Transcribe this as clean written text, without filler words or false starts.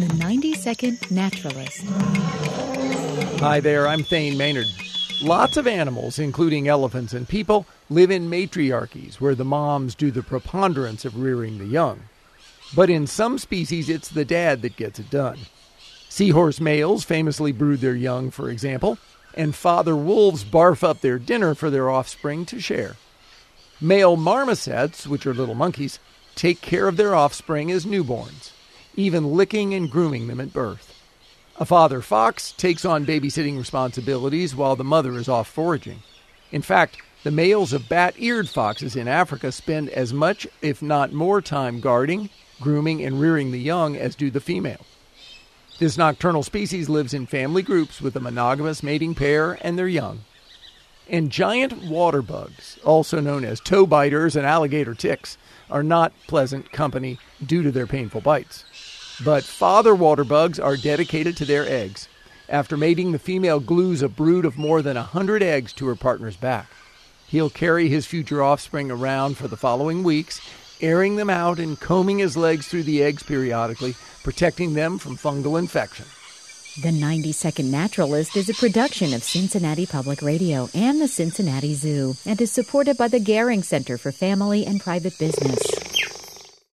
The 90-Second Naturalist. Hi there, I'm Thane Maynard. Lots of animals, including elephants and people, live in matriarchies where the moms do the preponderance of rearing the young. But in some species, it's the dad that gets it done. Seahorse males famously brood their young, for example, and father wolves barf up their dinner for their offspring to share. Male marmosets, which are little monkeys, take care of their offspring as newborns, even licking and grooming them at birth. A father fox takes on babysitting responsibilities while the mother is off foraging. In fact, the males of bat-eared foxes in Africa spend as much, if not more, time guarding, grooming, and rearing the young as do the female. This nocturnal species lives in family groups with a monogamous mating pair and their young. And giant water bugs, also known as toe biters and alligator ticks, are not pleasant company due to their painful bites. But father water bugs are dedicated to their eggs. After mating, the female glues a brood of more than 100 eggs to her partner's back. He'll carry his future offspring around for the following weeks, airing them out and combing his legs through the eggs periodically, protecting them from fungal infection. The 90-Second Naturalist is a production of Cincinnati Public Radio and the Cincinnati Zoo and is supported by the Gehring Center for Family and Private Business.